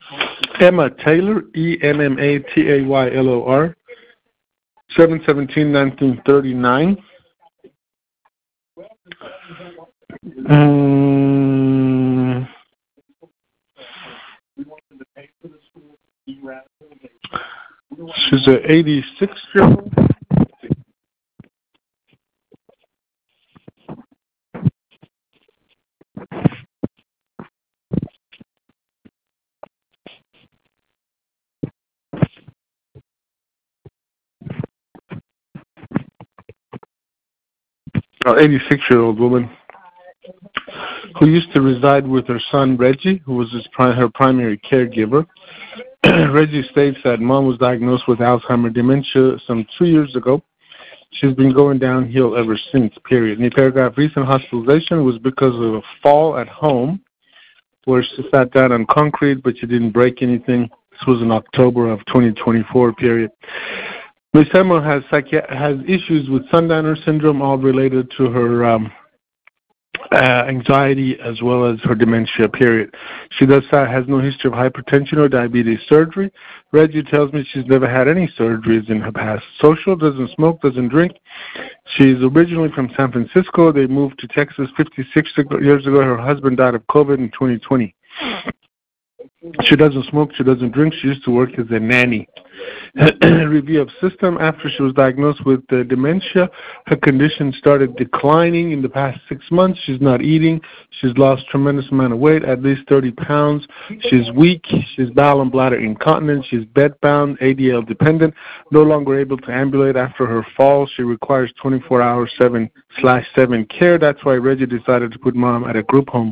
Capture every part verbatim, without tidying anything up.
Emma Taylor, E M M A T A Y L O R, seven seventeen nineteen thirty-nine. Um, she's an eighty-six-year-old. An eighty-six-year-old woman who used to reside with her son Reggie, who was his pri- her primary caregiver. Reggie states that mom was diagnosed with Alzheimer's dementia some two years ago. She's been going downhill ever since, period. In the paragraph, recent hospitalization was because of a fall at home where she sat down on concrete, but she didn't break anything. This was in October of twenty twenty-four, period. Miz Emma has psychi- has issues with Sundowner syndrome, all related to her um, uh, anxiety as well as her dementia, period. She does uh, has no history of hypertension or diabetes surgery. Reggie tells me she's never had any surgeries in her past. Social, doesn't smoke, doesn't drink. She's originally from San Francisco. They moved to Texas fifty-six years ago. Her husband died of COVID in twenty twenty. She doesn't smoke, she doesn't drink. She used to work as a nanny. Review of system. After she was diagnosed with uh, dementia, her condition started declining in the past six months. She's not eating. She's lost tremendous amount of weight, at least thirty pounds. She's weak. She's bowel and bladder incontinent. She's bedbound, A D L dependent, no longer able to ambulate after her fall. She requires twenty-four hour seven slash seven care. That's why Reggie decided to put mom at a group home.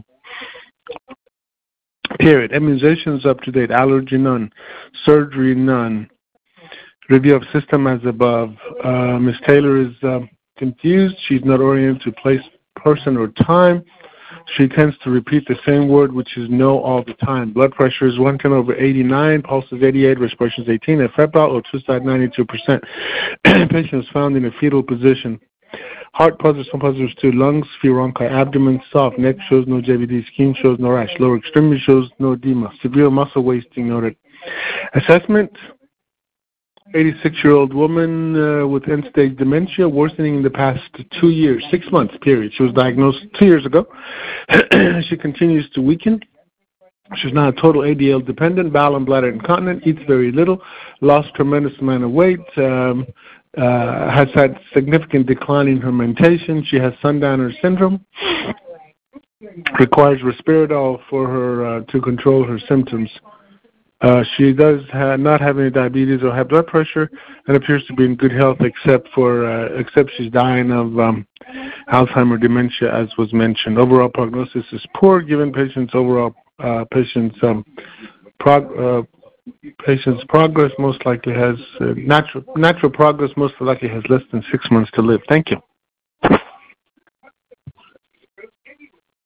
Period. Immunizations up to date. Allergy none. Surgery none. Review of system as above. Uh, Miz Taylor is uh, confused. She's not oriented to place, person, or time. She tends to repeat the same word, which is no, all the time. Blood pressure is one ten over eighty-nine. Pulse is eighty-eight. Respiration is eighteen. And febrile or two-side ninety-two percent. Patient is found in a fetal position. Heart positives, some positives to lungs, pheronchi, abdomen, soft. Neck shows no J B D. Skin shows no rash. Lower extremity shows no edema. Severe muscle wasting noted. Assessment. eighty-six-year-old woman uh, with end-stage dementia, worsening in the past two years, six months, period. She was diagnosed two years ago. She continues to weaken. She's now total A D L dependent, bowel and bladder incontinent, eats very little, lost tremendous amount of weight, um, uh, has had significant decline in her mentation. She has Sundowner syndrome, requires Risperdal for her uh, to control her symptoms. Uh, she does ha- not have any diabetes or high blood pressure and appears to be in good health except for uh, except she's dying of um, Alzheimer's dementia, as was mentioned. Overall prognosis is poor, given patients' overall uh, patients' um, prog- uh, patient's progress most likely has uh, natural natural progress most likely has less than six months to live. Thank you.